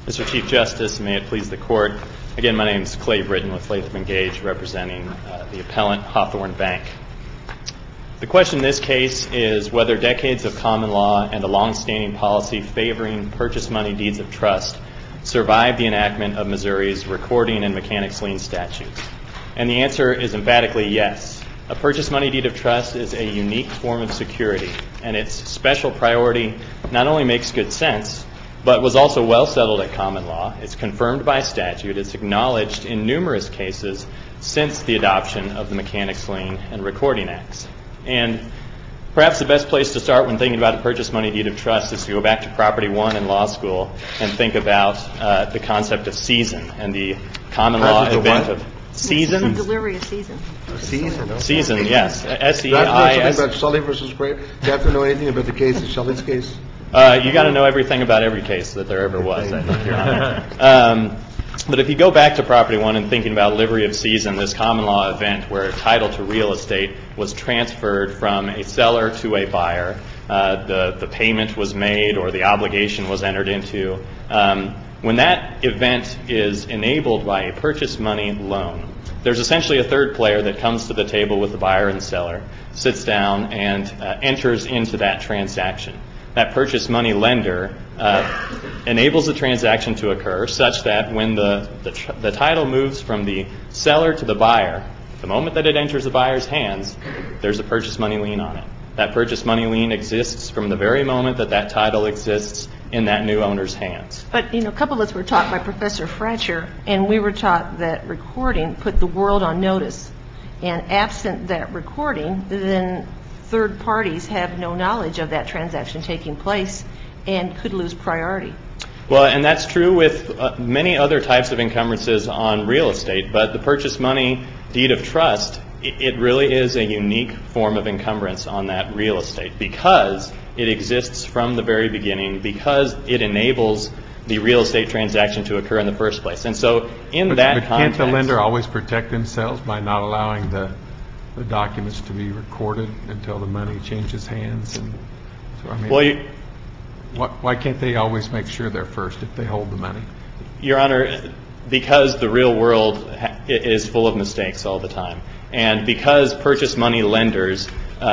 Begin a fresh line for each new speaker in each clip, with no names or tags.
Mr. Chief Justice, and may it please the Court. Again, my name is Clay Britton with Latham & Gage, representing the appellant Hawthorne Bank. The question in this case is whether decades of common law and a long-standing policy favoring purchase money deeds of trust survive the enactment of Missouri's recording and mechanics lien statutes. And the answer is emphatically yes. A purchase money deed of trust is a unique form of security, and its special priority not only makes good sense, but was also well settled at common law. It's confirmed by statute. It's acknowledged in numerous cases since the adoption of the Mechanics Lien and Recording Acts. And perhaps the best place to start when thinking about a purchase money deed of trust is to go back to Property 1 in law school and think about the concept of season and the common law event of season.
Delivery of season.
Season. Okay.
Season, yes. S-E-I-S.
You have to know something about Shelley versus Gray? Do you have to know anything about the case, Shelley's case?
You got to know everything about every case that there ever was, I think, Your Honor. But if you go back to Property 1 and thinking about livery of season, this common law event where title to real estate was transferred from a seller to a buyer, the payment was made or the obligation was entered into. When that event is enabled by a purchase money loan, there's essentially a third player that comes to the table with the buyer and seller, sits down, and enters into that transaction. That purchase money lender enables the transaction to occur such that when the title moves from the seller to the buyer, the moment that it enters the buyer's hands, there's a purchase money lien on it. That purchase money lien exists from the very moment that title exists in that new owner's hands.
But, a couple of us were taught by Professor Fratcher, and we were taught that recording put the world on notice. And absent that recording, then third parties have no knowledge of that transaction taking place and could lose priority.
Well, and that's true with many other types of encumbrances on real estate, but the purchase money deed of trust, it really is a unique form of encumbrance on that real estate because it exists from the very beginning, because it enables the real estate transaction to occur in the first place. And so in that context... But
can't the lender always protect themselves by not allowing the documents to be recorded until the money changes hands? And so, why can't they always make sure they're first if they hold the money?
Your Honor, because the real world is full of mistakes all the time, and because purchase money lenders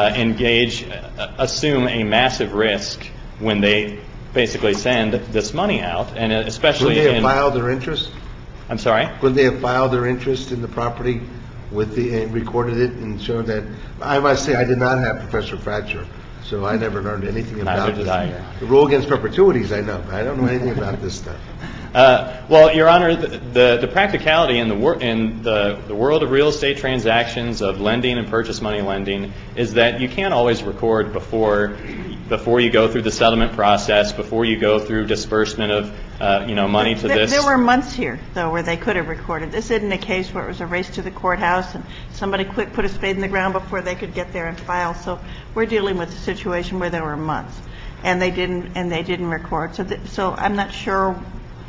assume a massive risk when they basically send this money out, and especially
Couldn't they have filed their interest?
I'm sorry?
Couldn't they have filed their interest in the property and recorded it and showed that? I must say I did not have Professor Fratcher, so I never learned anything about
this. Neither did I.
The rule against perpetuities, I know. I don't know anything about this stuff.
Well, Your Honor, the practicality in the world of real estate transactions, of lending and purchase money lending, is that you can't always record before you go through the settlement process, before you go through disbursement of money to this.
There were months here, though, where they could have recorded. This isn't a case where it was a race to the courthouse and somebody quick put a spade in the ground before they could get there and file. So we're dealing with a situation where there were months, and they didn't record. So I'm not sure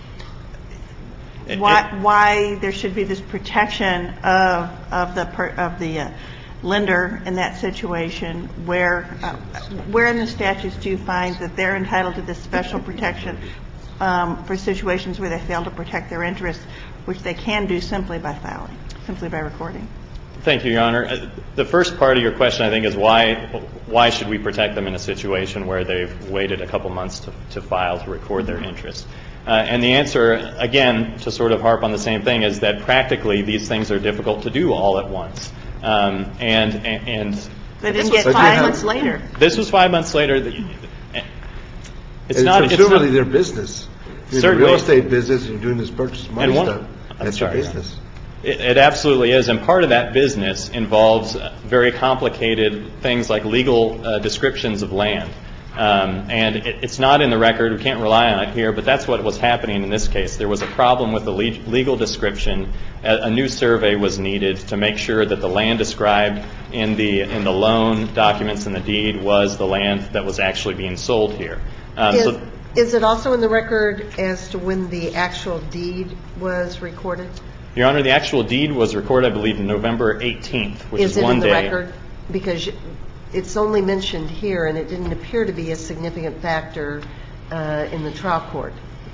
why there should be this protection of the lender in that situation. Where in the statutes do you find that they're entitled to this special protection for situations where they fail to protect their interests, which they can do simply by filing, simply by recording?
Thank you, Your Honor. The first part of your question, I think, is why should we protect them in a situation where they've waited a couple months to file to record their interest? And the answer, again, to sort of harp on the same thing, is that practically these things are difficult to do all at once.
And they didn't get 5 months later.
This was 5 months later.
It's really their business. You're in the real estate business and you're doing this purchase money stuff. That's your business.
It absolutely is. And part of that business involves very complicated things like legal descriptions of land. And it's not in the record. We can't rely on it here. But that's what was happening in this case. There was a problem with the legal description. A new survey was needed to make sure that the land described in the loan documents and the deed was the land that was actually being sold here.
Is it also in the record as to when the actual deed was recorded?
Your Honor, the actual deed was recorded, I believe, November 18th, which is 1 day. Is it in the
record? Because it's only mentioned here, and it didn't appear to be a significant factor in the trial court.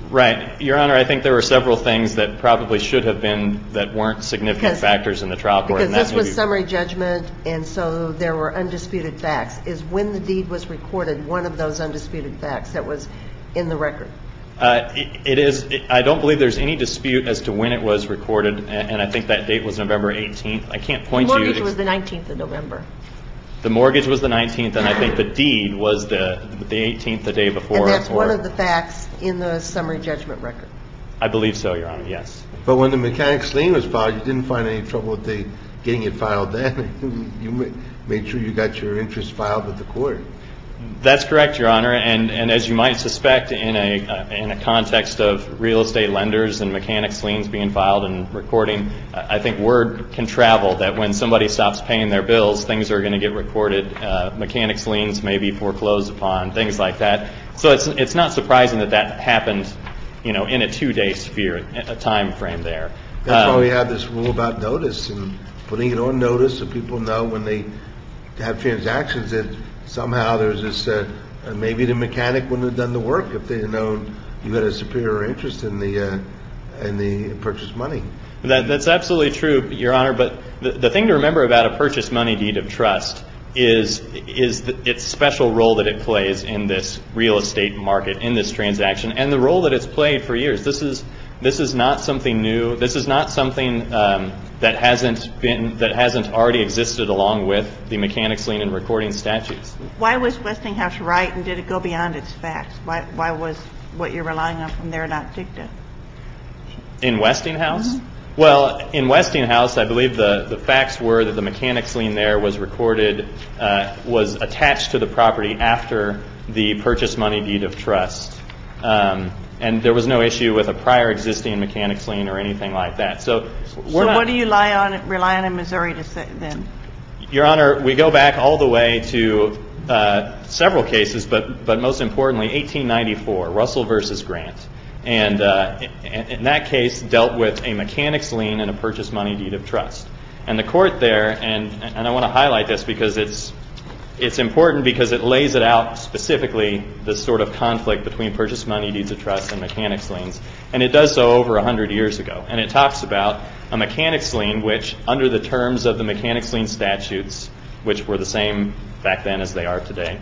Right. Your Honor, I think there were several things that probably should have been that weren't significant factors in the trial court.
Because this was summary judgment, and so there were undisputed facts. Is when the deed was recorded one of those undisputed facts that was in the record?
It is. I don't believe there's any dispute as to when it was recorded, and I think that date was November 18th. I can't point to you.
The mortgage was the 19th of November.
The mortgage was the 19th, and I think the deed was the 18th, the day before.
And that's one of the facts in the summary judgment record?
I believe so, Your Honor, yes.
But when the mechanic's lien was filed, you didn't find any trouble with getting it filed then. You made sure you got your interest filed with the court.
That's correct, Your Honor, and as you might suspect, in a context of real estate lenders and mechanics liens being filed and recording, I think word can travel that when somebody stops paying their bills, things are going to get recorded. Mechanics liens may be foreclosed upon, things like that. So it's not surprising that happened, in a 2-day sphere, a time frame there.
That's why we have this rule about notice and putting it on notice so people know when they have transactions that somehow there's this, maybe the mechanic wouldn't have done the work if they had known you had a superior interest in the purchase money.
That's absolutely true, Your Honor, but the thing to remember about a purchase money deed of trust is its special role that it plays in this real estate market, in this transaction, and the role that it's played for years. This is not something new. This is not something that hasn't already existed along with the mechanics lien and recording statutes.
Why was Westinghouse right, and did it go beyond its facts? Why was what you're relying on from there not dicta?
In Westinghouse?
Mm-hmm.
Well, in Westinghouse, I believe the facts were that the mechanics lien there was recorded, was attached to the property after the purchase money deed of trust. And there was no issue with a prior existing mechanics lien or anything like that. So what do you rely on in Missouri to say then? Your Honor, we go back all the way to several cases, but most importantly, 1894, Russell versus Grant. And in that case dealt with a mechanics lien and a purchase money deed of trust. And the court there, and I want to highlight this because it's important because it lays it out specifically, this sort of conflict between purchase money deeds of trust and mechanics liens. And it does so over 100 years ago. And it talks about a mechanics lien which, under the terms of the mechanics lien statutes, which were the same back then as they are today,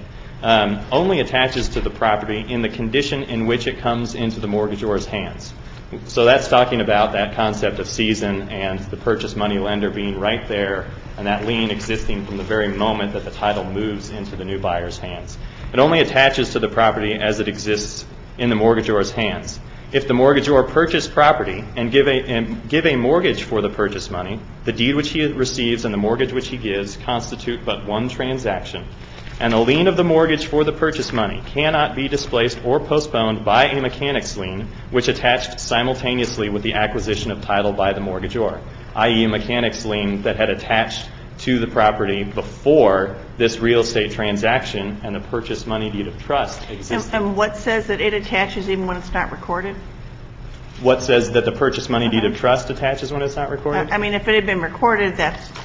only attaches to the property in the condition in which it comes into the mortgagor's hands. So that's talking about that concept of season and the purchase money lender being right there and that lien existing from the very moment that the title moves into the new buyer's hands. It only attaches to the property as it exists in the mortgagor's hands. If the mortgagor purchase property and give a mortgage for the purchase money, the deed which he receives and the mortgage which he gives constitute but one transaction, and the lien of the mortgage for the purchase money cannot be displaced or postponed by a mechanics lien which attached simultaneously with the acquisition of title by the mortgagor, i.e. a mechanics lien that had attached to the property before this real estate transaction and the purchase money deed of trust existed.
And what says that it attaches even when it's not recorded?
What says that the purchase money deed of trust attaches when it's not recorded?
I mean, if it had been recorded,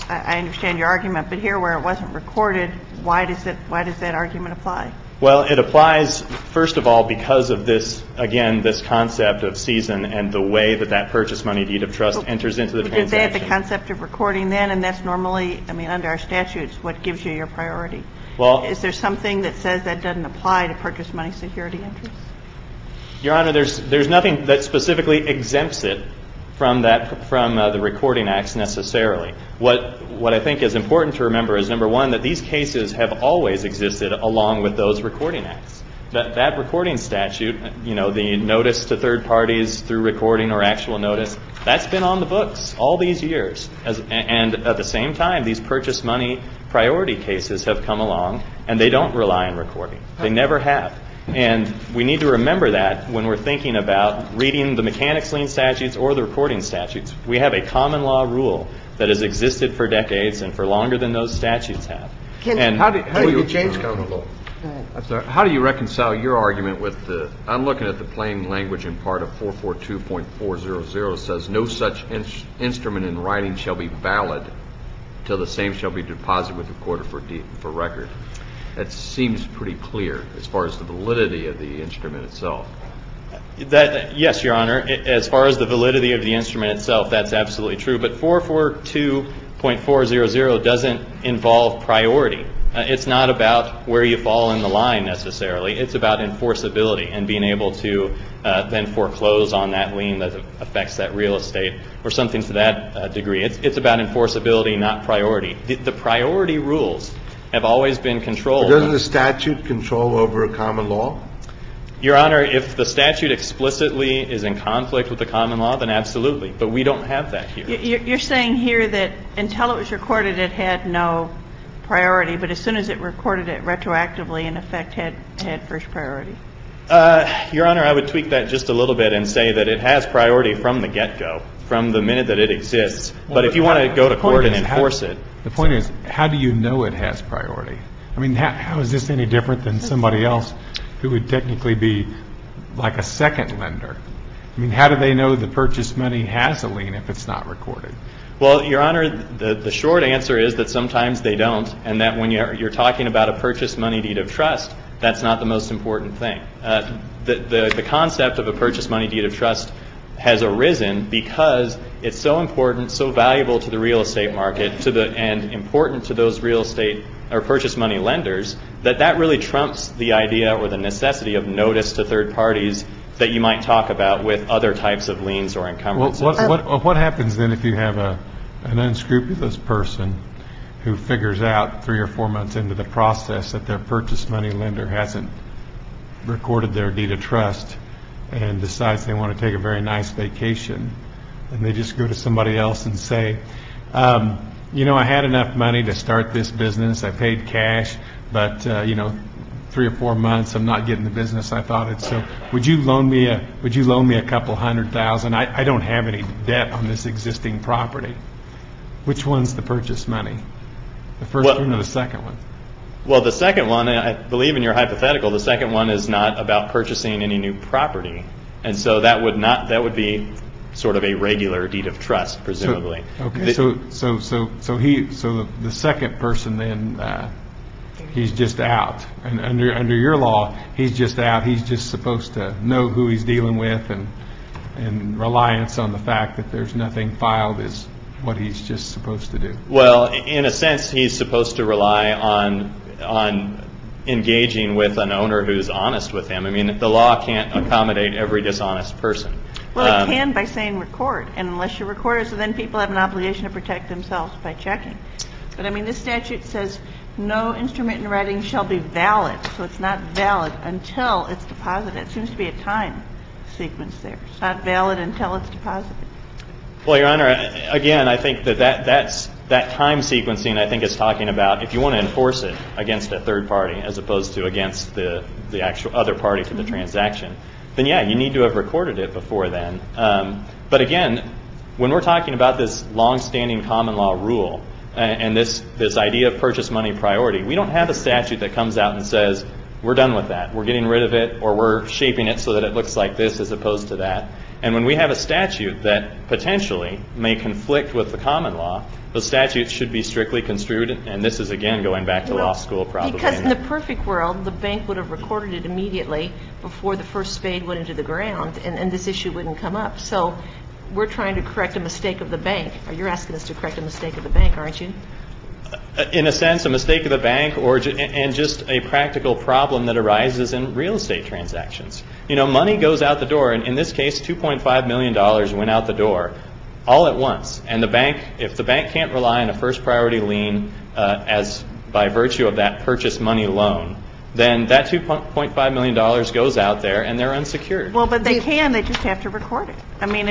I understand your argument, but here where it wasn't recorded, why does that argument apply?
Well, it applies, first of all, because of this, again, this concept of season and the way that purchase money deed of trust enters into the transaction.
Did they have the concept of recording then, and that's normally, under our statutes, what gives you your priority? Well, is there something that says that doesn't apply to purchase money security interests?
Your Honor, there's nothing that specifically exempts it from the recording acts necessarily. What I think is important to remember is, number one, that these cases have always existed along with those recording acts. That recording statute, the notice to third parties through recording or actual notice, that's been on the books all these years. And at the same time, these purchase money priority cases have come along, and they don't rely on recording. They never have. And we need to remember that when we're thinking about reading the mechanics lien statutes or the recording statutes. We have a common law rule that has existed for decades and for longer than those statutes have.
How do you change common law?
How do you reconcile your argument with I'm looking at the plain language in part of 442.400 says no such instrument in writing shall be valid till the same shall be deposited with the court for record. That seems pretty clear as far as the validity of the instrument itself.
Yes, Your Honor. As far as the validity of the instrument itself, that's absolutely true. But 442.400 doesn't involve priority. It's not about where you fall in the line necessarily. It's about enforceability and being able to then foreclose on that lien that affects that real estate or something to that degree. It's about enforceability, not priority. The priority rules have always been controlled.
But doesn't the statute control over common law?
Your Honor, if the statute explicitly is in conflict with the common law, then absolutely. But we don't have that here.
You're saying here that until it was recorded, it had no priority, but as soon as it recorded it retroactively, in effect, had first priority.
Your Honor, I would tweak that just a little bit and say that it has priority from the get-go, from the minute that it exists. But if you want to go to court and enforce it.
The point is, how do you know it has priority? I mean, how is this any different than somebody else who would technically be like a second lender? I mean, how do they know the purchase money has a lien if it's not recorded?
Well, Your Honor, the short answer is that sometimes they don't, and that when you're talking about a purchase money deed of trust, that's not the most important thing. The concept of a purchase money deed of trust has arisen because it's so important, so valuable to the real estate market, and important to those real estate or purchase money lenders, that really trumps the idea or the necessity of notice to third parties that you might talk about with other types of liens or encumbrances.
What happens then if you have an unscrupulous person who figures out 3 or 4 months into the process that their purchase money lender hasn't recorded their deed of trust and decides they want to take a very nice vacation, and they just go to somebody else and say, I had enough money to start this business. I paid cash, but 3 or 4 months I'm not getting the business I thought. So would you loan me a couple $100,000? I don't have any debt on this existing property. Which one's the purchase money? The first one or the second one?
Well, the second one, I believe in your hypothetical, the second one is not about purchasing any new property, and so that would be sort of a regular deed of trust, presumably.
So the second person then he's just out, and under your law he's just out. He's just supposed to know who he's dealing with, and reliance on the fact that there's nothing filed is what he's just supposed to do.
Well, in a sense, he's supposed to rely on engaging with an owner who's honest with him. I mean, the law can't accommodate every dishonest person.
Well, it can by saying record, and unless you record it, so then people have an obligation to protect themselves by checking. But, I mean, this statute says no instrument in writing shall be valid, so it's not valid until it's deposited. It seems to be a time sequence there. It's not valid until it's deposited.
Well, Your Honor, again, I think that time sequencing, I think, is talking about if you want to enforce it against a third party as opposed to against the actual other party to the transaction, then, yeah, you need to have recorded it before then. But, again, when we're talking about this longstanding common law rule and this idea of purchase money priority, we don't have a statute that comes out and says, we're done with that, we're getting rid of it, or we're shaping it so that it looks like this as opposed to that. And when we have a statute that potentially may conflict with the common law, the statute should be strictly construed, and this is, again, going back to law school probably.
Because in the perfect world, the bank would have recorded it immediately before the first spade went into the ground, and this issue wouldn't come up. So we're trying to correct a mistake of the bank, or you're asking us to correct a mistake of the bank, aren't you?
In a sense, a mistake of the bank and just a practical problem that arises in real estate transactions. Money goes out the door, and in this case, $2.5 million went out the door all at once. And if the bank can't rely on a first priority lien as by virtue of that purchase money loan, then that $2.5 million goes out there and they're unsecured.
Well, but they just have to record it. I mean,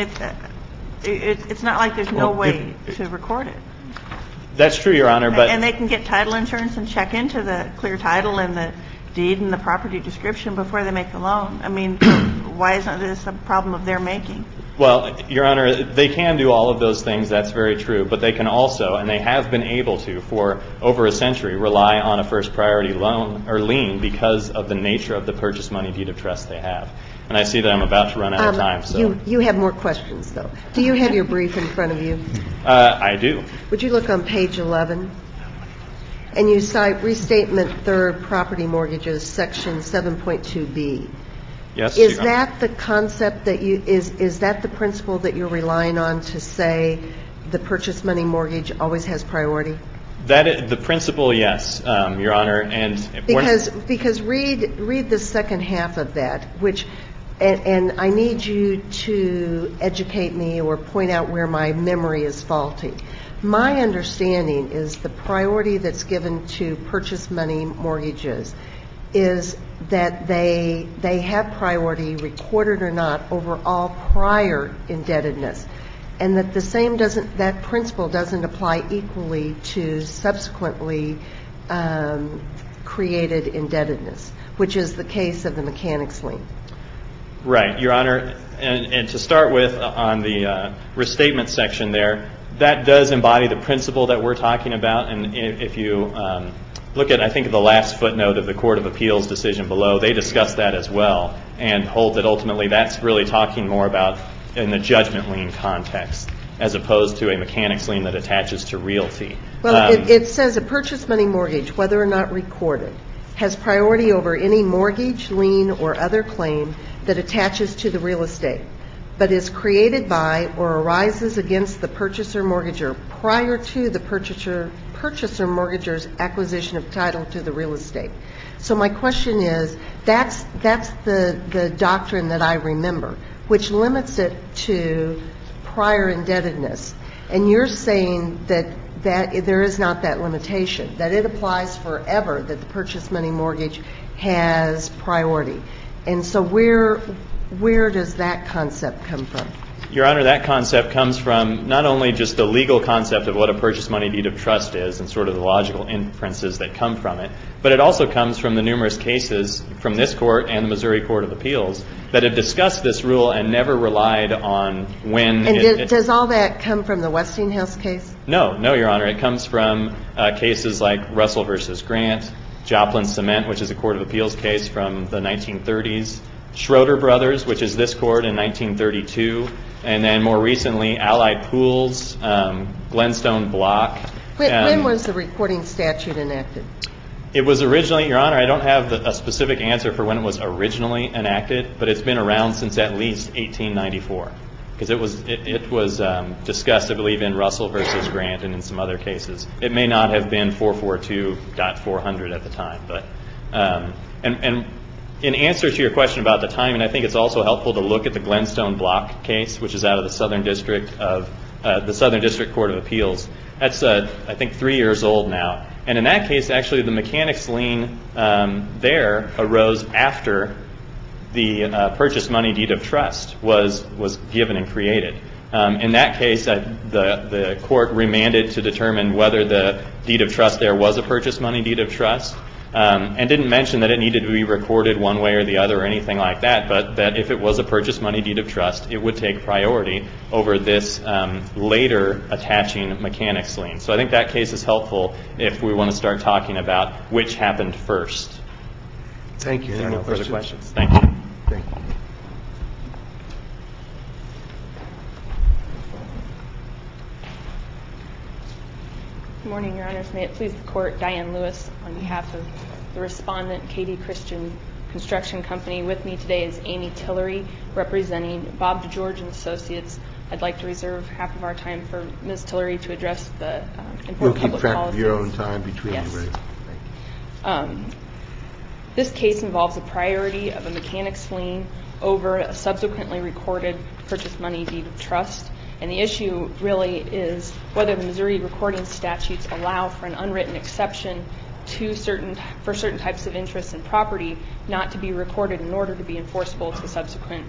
it's not like there's no way to record it.
That's true, Your Honor.
And they can get title insurance and check into the clear title and the deed and the property description before they make the loan. I mean, why isn't this a problem of their making?
Well, Your Honor, they can do all of those things. That's very true. But they can also, and they have been able to for over a century, rely on a first priority loan or lien because of the nature of the purchase money deed of trust they have. And I see that I'm about to run out of time. So
you have more questions, though. Do you have your brief in front of you?
I do.
Would you look on page 11? And you cite Restatement Third Property Mortgages, Section 7.2b.
Yes.
Is that the concept that is that the principle that you're relying on to say the purchase money mortgage always has priority?
The principle, yes, Your Honor, and
because read the second half of that, which, and I need you to educate me or point out where my memory is faulty. My understanding is the priority that's given to purchase money mortgages is that they have priority, recorded or not, over all prior indebtedness. And that that principle doesn't apply equally to subsequently created indebtedness, which is the case of the mechanics lien.
Right, Your Honor. And to start with, on the restatement section there, that does embody the principle that we're talking about. And if you look at, I think, the last footnote of the Court of Appeals decision below, they discuss that as well and hold that ultimately that's really talking more about in the judgment lien context as opposed to a mechanics lien that attaches to realty.
Well, it says a purchase money mortgage, whether or not recorded, has priority over any mortgage, lien, or other claim that attaches to the real estate, but is created by or arises against the purchaser mortgager prior to the purchaser mortgager's acquisition of title to the real estate. So my question is, that's the doctrine that I remember, which limits it to prior indebtedness. And you're saying that there is not that limitation, that it applies forever, that the purchase money mortgage has priority. And so where does that concept come from?
Your Honor, that concept comes from not only just the legal concept of what a purchase money deed of trust is and sort of the logical inferences that come from it, but it also comes from the numerous cases from this Court and the Missouri Court of Appeals that have discussed this rule and never relied on when
And does all that come from the Westinghouse case?
No, Your Honor. It comes from cases like Russell v. Grant, Joplin Cement, which is a Court of Appeals case from the 1930s, Schroeder Brothers, which is this Court in 1932, and then more recently Allied Pools, Glenstone Block.
When was the recording statute enacted?
It was originally, Your Honor, I don't have a specific answer for when it was originally enacted, but it's been around since at least 1894, because it was discussed, I believe, in Russell v. Grant and in some other cases. It may not have been 442.400 at the time, but and in answer to your question about the timing, I think it's also helpful to look at the Glenstone Block case, which is out of the Southern District Court of Appeals. That's, I think, 3 years old now. And in that case, actually, the mechanics lien there arose after the purchase money deed of trust was given and created. In that case, the court remanded to determine whether the deed of trust there was a purchase money deed of trust, and didn't mention that it needed to be recorded one way or the other or anything like that, but that if it was a purchase money deed of trust, it would take priority over this later attaching mechanics lien. So I think that case is helpful if we want to start talking about which happened first.
Thank you.
Any more further questions? Thank you.
Thank you.
Good morning, Your Honors. May it please the Court, Diane Lewis on behalf of the respondent, Katie Christian Construction Company. With me today is Amy Tillery, representing Bob DeGeorge and Associates. I'd like to reserve half of our time for Ms. Tillery to address the important public policies.
You'll keep track of your own time between
yes.
you, right?
This case involves a priority of a mechanics lien over a subsequently recorded purchase money deed of trust. And the issue really is whether the Missouri recording statutes allow for an unwritten exception for certain types of interests in property not to be recorded in order to be enforceable to subsequent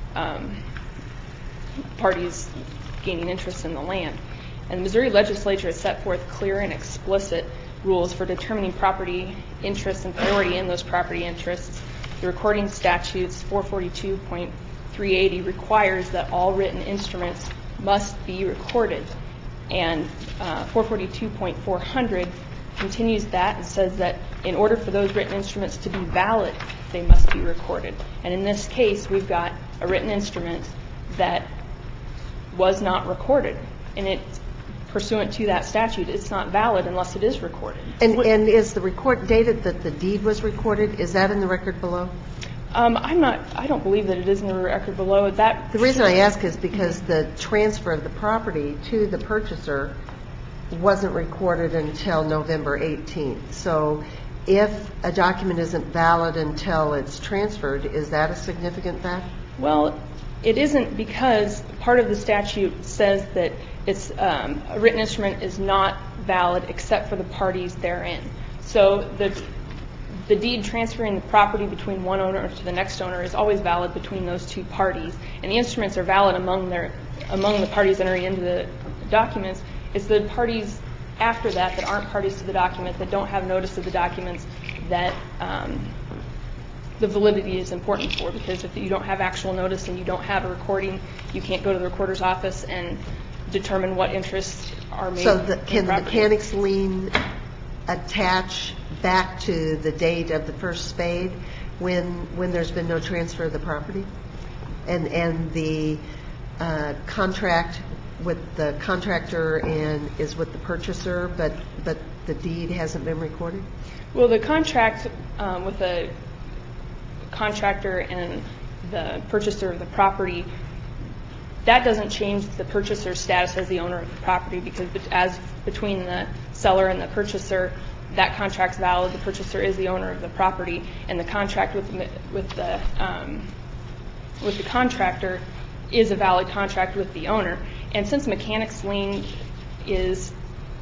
parties gaining interest in the land. And the Missouri legislature has set forth clear and explicit rules for determining property interests and priority in those property interests. The recording statutes 442.380 requires that all written instruments must be recorded. And 442.400 continues that and says that in order for those written instruments to be valid, they must be recorded. And in this case, we've got a written instrument that was not recorded. And it's pursuant to that statute, it's not valid unless it is recorded.
And is the record dated that the deed was recorded? Is that in the record below?
I don't believe that it is in the record below.
The reason I ask is because the transfer of the property to the purchaser wasn't recorded until November 18th. So if a document isn't valid until it's transferred, is that a significant fact?
Well, it isn't, because part of the statute says that it's a written instrument is not valid except for the parties therein. So the deed transferring the property between one owner to the next owner is always valid between those two parties, and the instruments are valid among the parties entering into the documents. It's the parties after that aren't parties to the document, that don't have notice of the documents, that the validity is important for, because if you don't have actual notice and you don't have a recording, you can't go to the recorder's office and determine what interests are made.
So can the mechanics lien attach back to the date of the first spade when there's been no transfer of the property, and the contract with the contractor and is with the purchaser, but the deed hasn't been recorded?
Well, the contract with the contractor and the purchaser of the property, that doesn't change the purchaser's status as the owner of the property, because as between the seller and the purchaser, that contract's valid. The purchaser is the owner of the property, and the contract with the contractor is a valid contract with the owner. And since mechanics lien is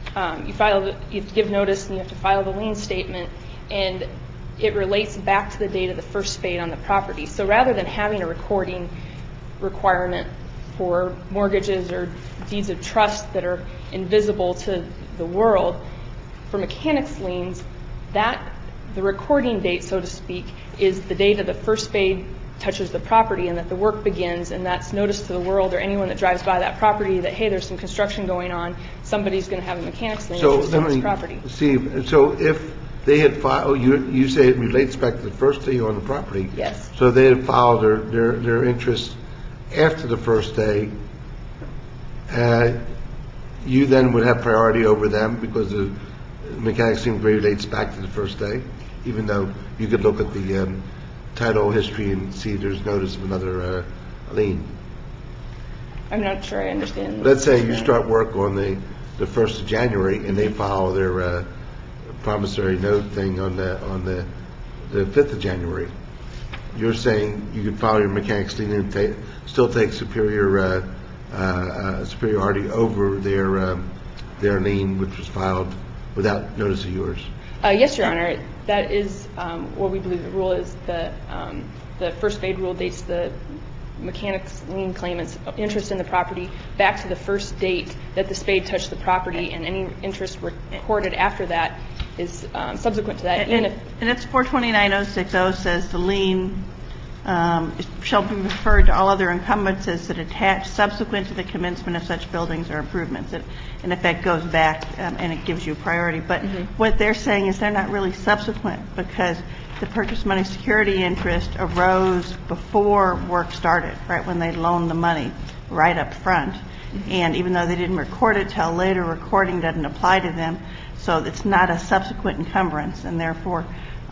you give notice and you have to file the lien statement, and it relates back to the date of the first spade on the property. So rather than having a recording requirement for mortgages or deeds of trust that are invisible to the world, for mechanics liens, that the recording date, so to speak, is the date of the first spade touches the property and that the work begins, and that's notice to the world or anyone that drives by that property that, hey, there's some construction going on, somebody's going to have a mechanics lien interest in this property.
Steve, so if they had filed, you say it relates back to the first day on the property.
Yes.
So they had filed their interest after the first day, you then would have priority over them because the mechanics lien relates back to the first day, even though you could look at the title history and see there's notice of another lien.
I'm not sure I understand.
Let's say you start work on the 1st of January and they file their promissory note thing on the 5th of January. You're saying you could file your mechanics lien and still take superiority over their lien, which was filed without notice of yours.
Yes, Your Honor. That is what we believe the rule is. The first spade rule dates the mechanics lien claimant's interest in the property back to the first date that the spade touched the property, and any interest recorded after that is subsequent to that.
And it's 429.060 says the lien shall be referred to all other encumbrances that attach subsequent to the commencement of such buildings or improvements. It, in effect, goes back and it gives you priority. But what they're saying is they're not really subsequent, because the purchase money security interest arose before work started, right, when they loaned the money right up front. And even though they didn't record it till later, recording doesn't apply to them. So it's not a subsequent encumbrance, and therefore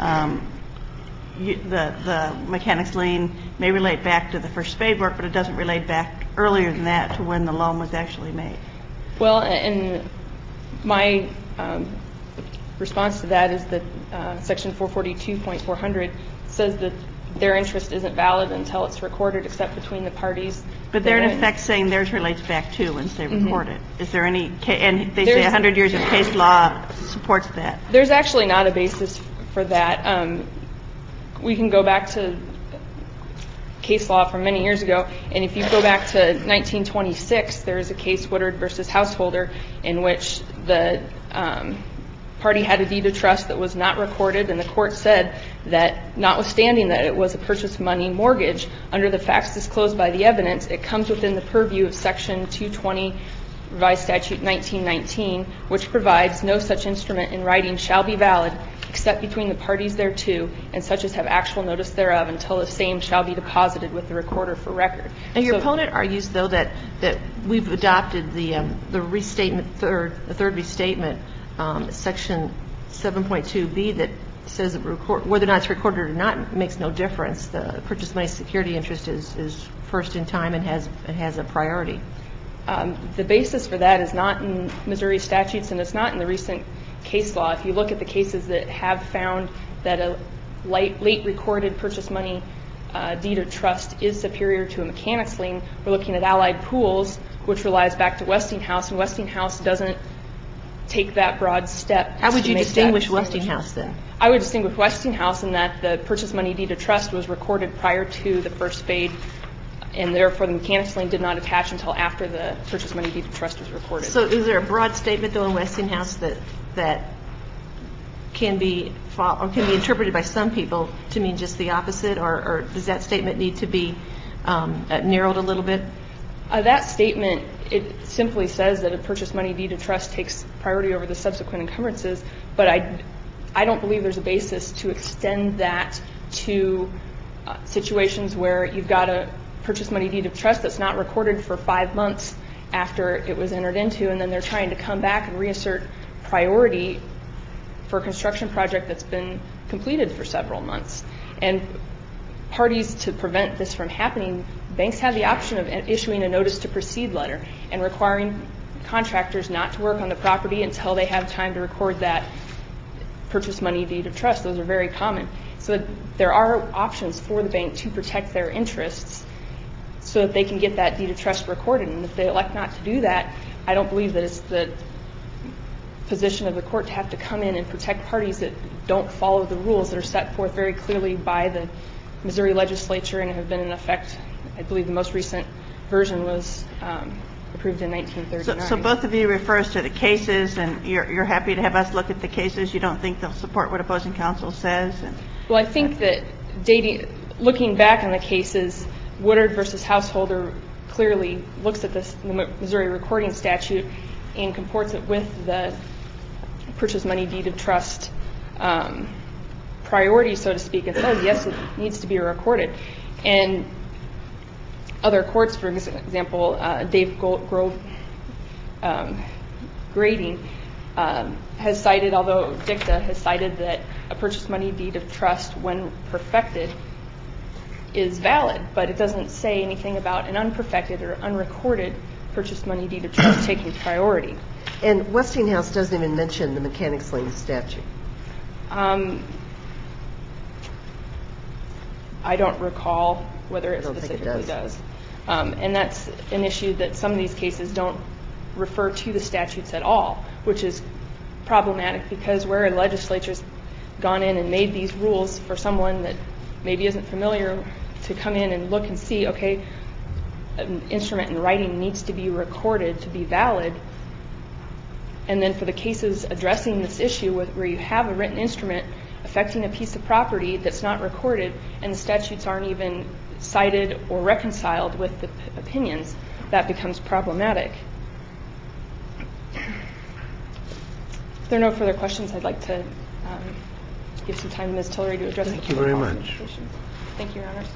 the mechanics lien may relate back to the first spade work, but it doesn't relate back earlier than that to when the loan was actually made.
Well, and my response to that is that Section 442.400 says that their interest isn't valid until it's recorded except between the parties.
But they're in effect saying theirs relates back to once they record it. Is there any and they say 100 years of case law supports that. There's
actually not a basis for that. We can go back to case law from many years ago, and if you go back to 1926, there is a case, Woodard versus Householder, in which the party had a deed of trust that was not recorded, and the court said that notwithstanding that it was a purchase money mortgage, under the facts disclosed by the evidence, it comes within the purview of Section 220 Revised Statute 1919, which provides no such instrument in writing shall be valid except between the parties thereto, and such as have actual notice thereof, until the same shall be deposited with the recorder for record.
And your opponent argues, though, that we've adopted the restatement, the third restatement, Section 7.2b, that says that whether or not it's recorded or not makes no difference. The purchase money security interest is first in time and has a priority.
The basis for that is not in Missouri statutes, and it's not in the recent case law. If you look at the cases that have found that a late recorded purchase money deed of trust is superior to a mechanics lien, we're looking at Allied Pools, which relies back to Westinghouse, and Westinghouse doesn't take that broad step.
How would you distinguish Westinghouse then?
I would distinguish Westinghouse in that the purchase money deed of trust was recorded prior to the first fade, and therefore the mechanics lien did not attach until after the purchase money deed of trust was recorded.
So is there a broad statement, though, in Westinghouse that can be interpreted by some people to mean just the opposite, or does that statement need to be narrowed a little bit?
That statement, it simply says that a purchase money deed of trust takes priority over the subsequent encumbrances, but I don't believe there's a basis to extend that to situations where you've got a purchase money deed of trust that's not recorded for 5 months after it was entered into, and then they're trying to come back and reassert priority for a construction project that's been completed for several months. And parties, to prevent this from happening, banks have the option of issuing a notice to proceed letter and requiring contractors not to work on the property until they have time to record that purchase money deed of trust. Those are very common. So there are options for the bank to protect their interests so that they can get that deed of trust recorded. And if they elect not to do that, I don't believe that it's the position of the court to have to come in and protect parties that don't follow the rules that are set forth very clearly by the Missouri legislature and have been in effect. I believe the most recent version was approved in 1939.
So both of you refer us to the cases, and you're happy to have us look at the cases. You don't think they'll support what opposing counsel says?
Well, I think that looking back on the cases, Woodard versus Householder clearly looks at the Missouri recording statute and comports it with the purchase money deed of trust priority, so to speak, and says, yes, it needs to be recorded. And other courts, for example, Dave Grove Grading has cited, although dicta has cited that a purchase money deed of trust, when perfected, is valid, but it doesn't say anything about an unperfected or unrecorded purchase money deed of trust taking priority.
And Westinghouse doesn't even mention the mechanics lien statute.
I don't recall whether it specifically does. And that's an issue that some of these cases don't refer to the statutes at all, which is problematic because where a legislature's gone in and made these rules for someone that maybe isn't familiar to come in and look and see, okay, an instrument in writing needs to be recorded to be valid. And then for the cases addressing this issue where you have a written instrument affecting a piece of property that's not recorded and the statutes aren't even cited or reconciled with the opinions, that becomes problematic. If there are no further questions, I'd like to give some time to Ms. Tillery to address.
Thank you very much.
Thank you, Your Honors.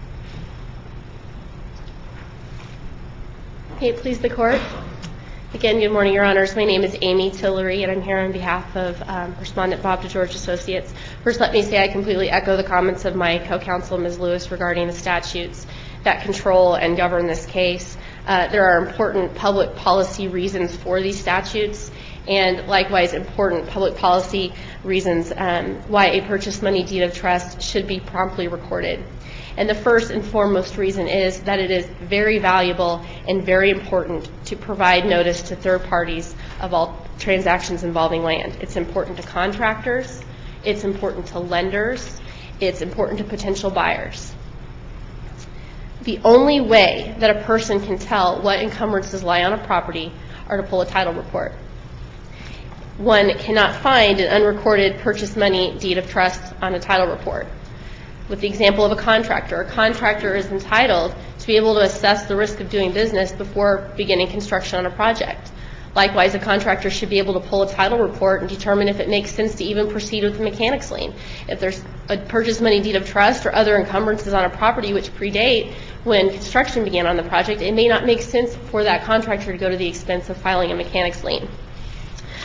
May it please the Court. Again, good morning, Your Honors. My name is Amy Tillery, and I'm here on behalf of Respondent Bob DeGeorge Associates. First, let me say I completely echo the comments of my co-counsel, Ms. Lewis, regarding the statutes that control and govern this case. There are important public policy reasons for these statutes, and likewise important public policy reasons why a purchase money deed of trust should be promptly recorded. And the first and foremost reason is that it is very valuable and very important to provide notice to third parties of all transactions involving land. It's important to contractors. It's important to lenders. It's important to potential buyers. The only way that a person can tell what encumbrances lie on a property are to pull a title report. One cannot find an unrecorded purchase money deed of trust on a title report. With the example of a contractor is entitled to be able to assess the risk of doing business before beginning construction on a project. Likewise, a contractor should be able to pull a title report and determine if it makes sense to even proceed with the mechanics lien. If there's a purchase money deed of trust or other encumbrances on a property which predate when construction began on the project, it may not make sense for that contractor to go to the expense of filing a mechanics lien.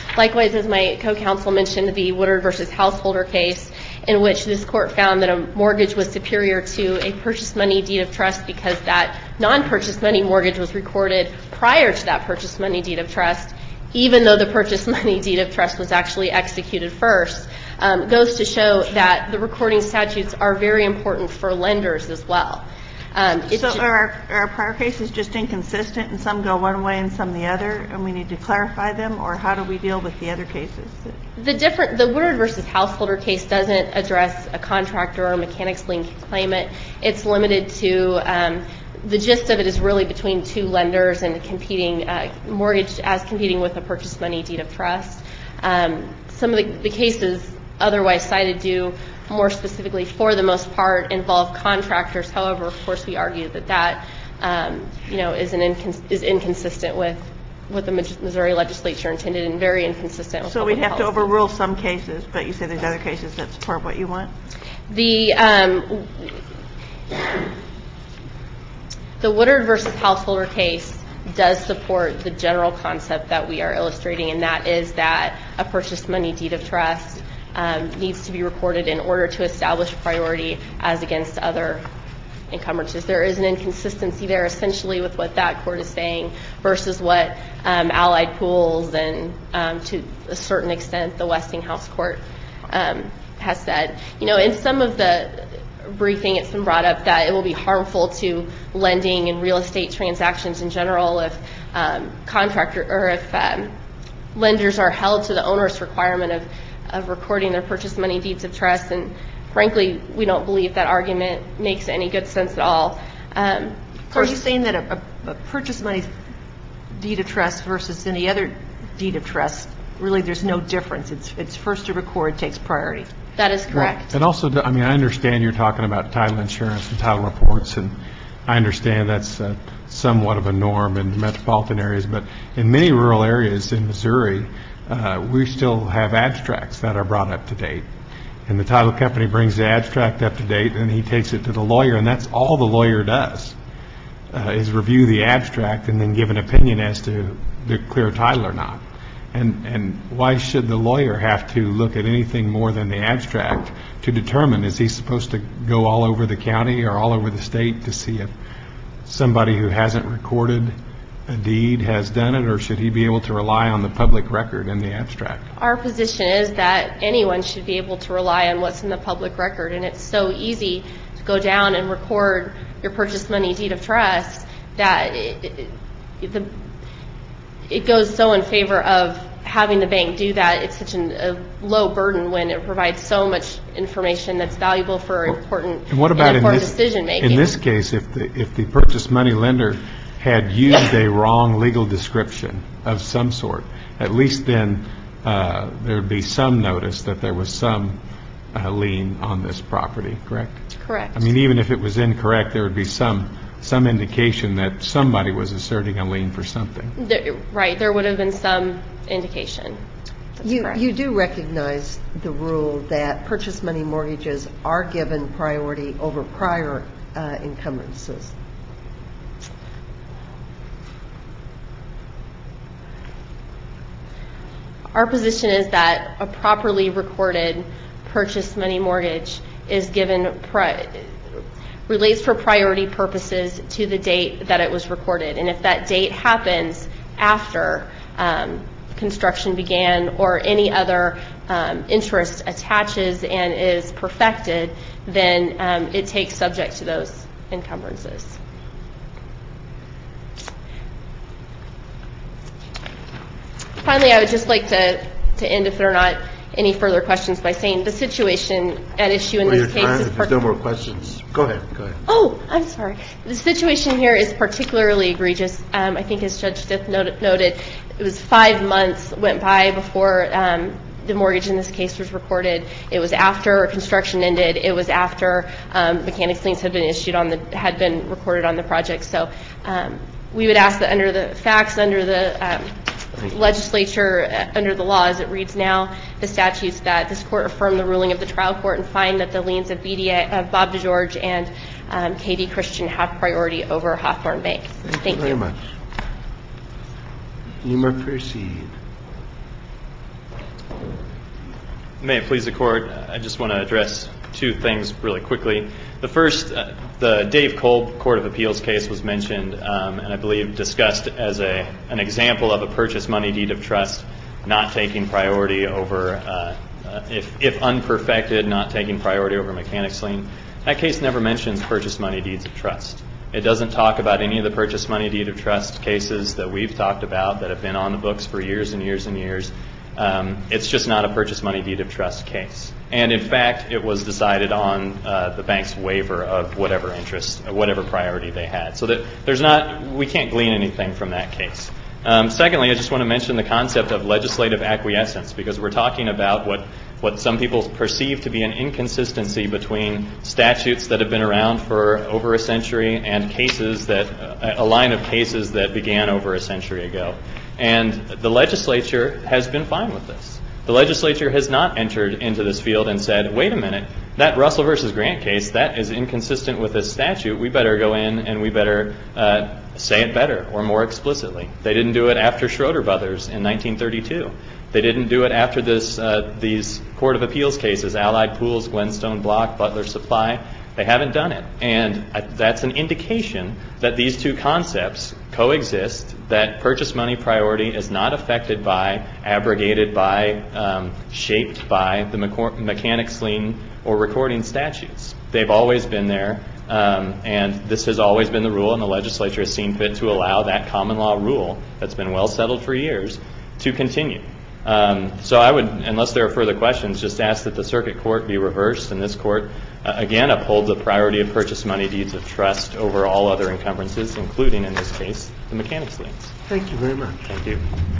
Likewise, as my co-counsel mentioned, the Woodard versus Householder case, in which this court found that a mortgage was superior to a purchase money deed of trust because that non-purchase money mortgage was recorded prior to that purchase money deed of trust, even though the purchase money deed of trust was actually executed first, goes to show that the recording statutes are very important for lenders as well.
So are our prior cases just inconsistent, and some go one way and some the other, and we need to clarify them, or how do we deal with the other cases?
The Woodard versus Householder case doesn't address a contractor or a mechanics lien claimant. It's limited to the gist of it is really between two lenders and competing mortgage as competing with a purchase money deed of trust. Some of the cases otherwise cited do more specifically, for the most part, involve contractors. However, of course, we argue that is inconsistent with what the Missouri legislature intended and very inconsistent with public
policy. So we'd have to overrule some cases, but you say there's other cases that support what you want?
The Woodard versus Householder case does support the general concept that we are illustrating, and that is that a purchase money deed of trust needs to be recorded in order to establish priority as against other encumbrances. There is an inconsistency there essentially with what that court is saying versus what Allied Pools and to a certain extent the Westinghouse court has said. In some of the briefing it's been brought up that it will be harmful to lending and real estate transactions in general if lenders are held to the onerous requirement of recording their purchase money deeds of trust, and frankly, we don't believe that argument makes any good sense at all.
Are you saying that a purchase money deed of trust versus any other deed of trust, really there's no difference? It's first to record takes priority.
That is correct.
Well, and also, I understand you're talking about title insurance and title reports, and I understand that's somewhat of a norm in the metropolitan areas, but in many rural areas in Missouri, we still have abstracts that are brought up to date. And the title company brings the abstract up to date, and he takes it to the lawyer, and that's all the lawyer does, is review the abstract and then give an opinion as to the clear title or not. And why should the lawyer have to look at anything more than the abstract to determine, is he supposed to go all over the county or all over the state to see if somebody who hasn't recorded a deed has done it, or should he be able to rely on the public record in the abstract?
Our position is that anyone should be able to rely on what's in the public record, and it's so easy to go down and record your purchase money deed of trust that it goes so in favor of having the bank do that. It's such a low burden when it provides so much information that's valuable for important decision making.
In this case, if the purchase money lender had used a wrong legal description of some sort, at least then there would be some notice that there was some lien on this property, correct?
Correct.
Even if it was incorrect, there would be some indication that somebody was asserting a lien for something.
Right. There would have been some indication.
You do recognize the rule that purchase money mortgages are given priority over prior encumbrances.
Our position is that a properly recorded purchase money mortgage is given relates for priority purposes to the date that it was recorded. And if that date happens after construction began or any other interest attaches and is perfected, then it takes subject to those encumbrances. Finally, I would just like to end, if there are not any further questions, by saying the situation at issue in this case is...
If there's no more questions, go ahead.
Oh, I'm sorry. The situation here is particularly egregious. I think as Judge Stith noted, it was 5 months went by before the mortgage in this case was recorded. It was after construction ended. It was after mechanics liens had been issued had been recorded on the project. So we would ask that under the facts, under the legislature, under the law as it reads now, the statutes, that this court affirm the ruling of the trial court and find that the liens of Bob DeGeorge and KD Christian have priority over Hawthorne Bank. Thank you
very much. You may proceed.
May it please the Court, I just want to address two things really quickly. The first, the Dave Kolb Court of Appeals case was mentioned and I believe discussed as an example of a purchase money deed of trust not taking priority over, if unperfected, not taking priority over mechanics lien. That case never mentions purchase money deeds of trust. It doesn't talk about any of the purchase money deed of trust cases that we've talked about that have been on the books for years and years and years. It's just not a purchase money deed of trust case. And in fact, it was decided on the bank's waiver of whatever interest, whatever priority they had. So that we can't glean anything from that case. Secondly, I just want to mention the concept of legislative acquiescence, because we're talking about what some people perceive to be an inconsistency between statutes that have been around for over a century and a line of cases that began over a century ago. And the legislature has been fine with this. The legislature has not entered into this field and said, wait a minute, that Russell versus Grant case, that is inconsistent with this statute. We better go in and we better say it better or more explicitly. They didn't do it after Schroeder Brothers in 1932. They didn't do it after these Court of Appeals cases, Allied Pools, Glenstone Block, Butler Supply. They haven't done it. And that's an indication that these two concepts coexist, that purchase money priority is not affected by, abrogated by, shaped by the mechanics lien or recording statutes. They've always been there, and this has always been the rule, and the legislature has seen fit to allow that common law rule that's been well settled for years to continue. So I would, unless there are further questions, just ask that the circuit court be reversed and this court, again, uphold the priority of purchase money deeds of trust over all other encumbrances, including, in this case, the mechanics liens.
Thank you very much.
Thank you.